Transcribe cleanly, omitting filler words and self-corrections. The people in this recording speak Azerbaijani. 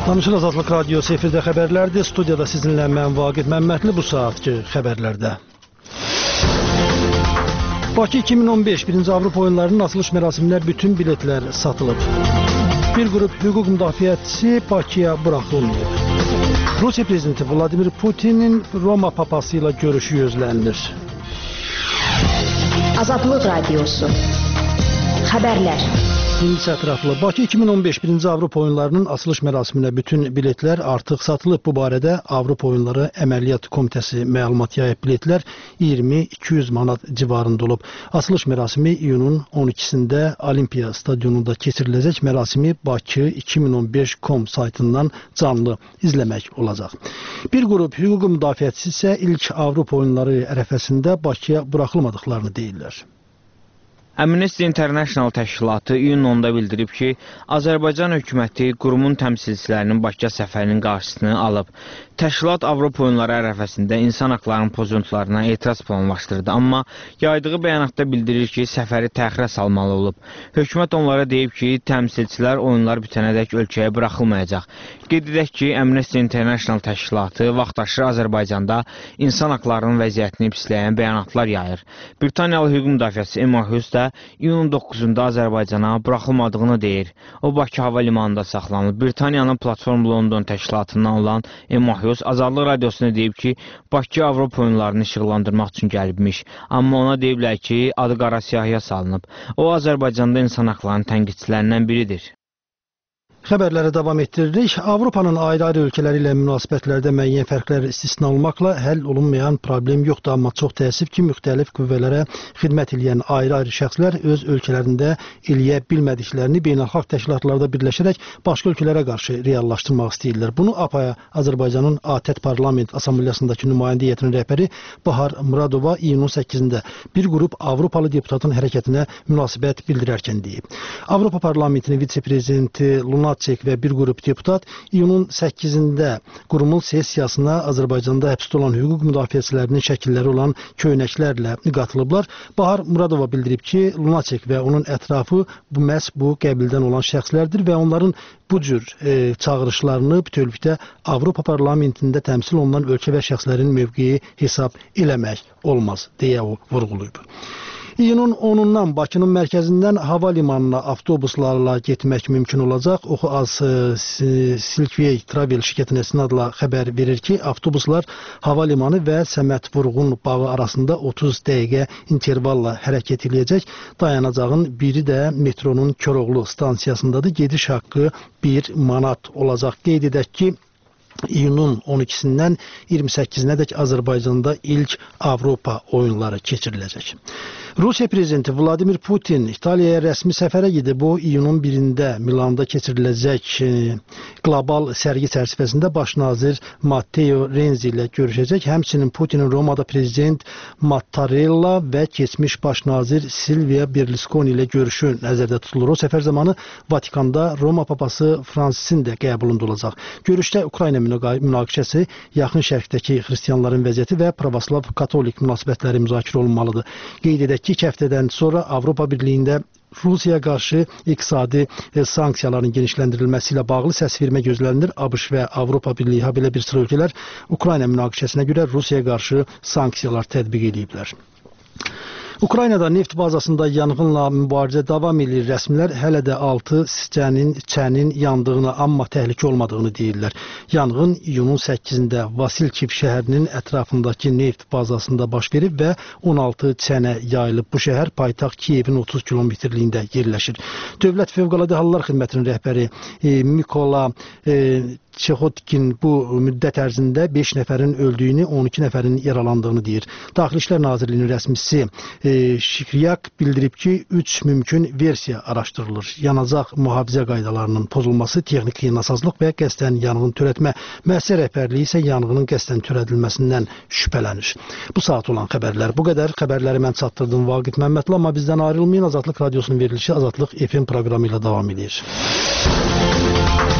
Tanışır Azadlıq Radiosu efirdə xəbərlərdir. Studiyada sizinlə mən Vaqif Məmmədli bu saatki xəbərlərdə. Bakı 2015 birinci Avropa oyunlarının açılış mərasiminə bütün biletlər satılıb. Bir qrup hüquq müdafiəçisi Bakıya buraxılmayıb. Rusiya prezidenti Vladimir Putinin Roma papası ilə görüşü gözlənilir. Azadlıq Radiosu xəbərlər. İndi ətraflı. Bakı 2015 birinci Avropa oyunlarının açılış mərasiminə bütün biletlər artıq satılıb. Bu barədə Avropa oyunları əməliyyat komitəsi məlumat yayıb. Biletlər 20-200 manat civarında olub. Açılış mərasimi iyunun 12-sində Olimpiya stadionunda keçiriləcək. Mərasimi Bakı2015.com saytından canlı izləmək olacaq. Bir qrup hüquq müdafiəçisi isə ilk Avropa oyunları ərəfəsində Bakıya buraxılmadıqlarını deyirlər. Amnesty International təşkilatı iyunun 10-da bildirib ki, Azərbaycan hökuməti qurumun təmsilçilərinin Bakıya səfərinin qarşısını alıb. Təşkilat Avropa oyunları ərəfəsində insan haqlarının pozuntularına etiraz planlaşdırdı, amma yaydığı bəyanatda bildirir ki, səfəri təxirə salmalı olub. Hökumət onlara deyib ki, təmsilçilər oyunlar bitənədək ölkəyə buraxılmayacaq. Qeyd edək ki, Amnesty International təşkilatı vaxtaşırı Azərbaycanda insan haqlarının vəziyyətini pisləyən bəyanatlar yayır. Britaniyalı hüquq müdafiəçisi Emma Hughes də iyunun 9-da Azərbaycana buraxılmadığını deyir. O, Bakı hava limanında saxlanılıb. Britaniyanın Platform London təşkilatından olan Emma Hughes Azadlıq Radiosuna deyib ki, Bakı Avropa oyunlarını işıqlandırmaq üçün gəlibmiş. Amma ona deyiblər ki, adı qara siyahıya salınıb. O, Azərbaycanda insan haqlarının tənqidçilərindən biridir. Xəbərləri davam etdiririk. Avropanın ayrı-ayrı ölkələri ilə münasibətlərdə müəyyən fərqlər istisna olmaqla həll olunmayan problem yoxdur. Amma çox təəssüf ki, müxtəlif qüvvələrə xidmət edən ayrı-ayrı şəxslər öz ölkələrində eləyə bilmədiklərini beynəlxalq təşkilatlarda birləşərək başqa ölkələrə qarşı reallaşdırmaq istəyirlər. Bunu APAya, Azərbaycanın ATƏT Parlament Assambleyasındakı nümayəndə heyətinin rəhbəri Bahar Muradova iyunun 8-də bir qrup Avropalı deputatın hərəkətinə münasibət bildirərkən deyib. Avropa Parlamentinin vitse-prezidenti Lunacek və bir qrup deputat iyunun 8-də qurumun sessiyasına Azərbaycanda həbsdə olan hüquq müdafiəçilərinin şəkilləri olan köynəklərlə qatılıblar. Bahar Muradova bildirib ki, Lunacek və onun ətrafı məhz bu qəbildən olan şəxslərdir və onların bu cür çağırışlarını bütövlükdə Avropa Parlamentində təmsil olunan ölkə və şəxslərin mövqeyi hesab eləmək olmaz, deyə o vurğulayıb. İyunun 10-undan Bakının mərkəzindən hava limanına avtobuslarla getmək mümkün olacaq. Oxu-Az Silkvey Travel şirkətinə istinadla xəbər verir ki, avtobuslar hava limanı və Səməd Vurğun bağı arasında 30 dəqiqə intervalla hərəkət edəcək. Dayanacağın biri də metronun Koroğlu stansiyasındadır. Gediş haqqı 1 manat olacaq. Qeyd edək ki, iyunun 12-sindən 28-nədək Azərbaycanda ilk Avropa oyunları keçiriləcək. Rusiya prezidenti Vladimir Putin İtaliyaya rəsmi səfərə gedib. O, iyunun 1-də Milanda keçiriləcək qlobal sərgi çərçivəsində baş nazir Matteo Renzi ilə görüşəcək. Həmçinin Putinin Romada prezident Mattarella və keçmiş baş nazir Silvia Berlusconi ilə görüşü nəzərdə tutulur. O səfər zamanı Vatikanda Roma papası Fransisin də qəbulunda olacaq. Görüşdə Ukrayna münaqişəsi, yaxın şərqdəki xristianların vəziyyəti və pravoslav katolik münasibətləri müzakirə olunmalıdır. Qeyd edək ki, 2 həftədən sonra Avropa Birliyində Rusiyaya qarşı iqtisadi sanksiyaların genişləndirilməsi ilə bağlı səsvermə gözlənilir. ABŞ və Avropa Birliyi, belə bir sıra ölkələr Ukrayna münaqişəsinə görə Rusiyaya qarşı sanksiyalar tətbiq ediblər. Ukraynada neft bazasında yanğınla mübarizə davam edir. Rəsmilər hələ də 6 çənin yandığını, amma təhlükə olmadığını deyirlər. Yanğın iyunun 8-də Vasilkiv şəhərinin ətrafındakı neft bazasında baş verib və 16 çənə yayılıb. Bu şəhər paytaxt Kiyevin 30 kilometrliyində yerləşir. Dövlət Fövqəladə Hallar Xidmətinin rəhbəri Mikola Çexotkin bu müddət ərzində 5 nəfərin öldüyünü, 12 nəfərin yaralandığını deyir. Daxili İşlər Nazirliyinin rəsmisi Şikryak bildirib ki, 3 mümkün versiya araşdırılır. Yanacaq mühafizə qaydalarının pozulması, texniki nasazlıq və qəsdən yanğın törətmə. Müəssisə rəhbərliyi isə yanğının qəsdən törədilməsindən şübhələnir. Bu saat olan xəbərlər bu qədər. Xəbərləri mən çatdırdım Vaqif Məmmədli, amma bizdən ayrılmayın. Azadlıq Radiosunun verilişi Azadlıq FM proqramı ilə davam edir.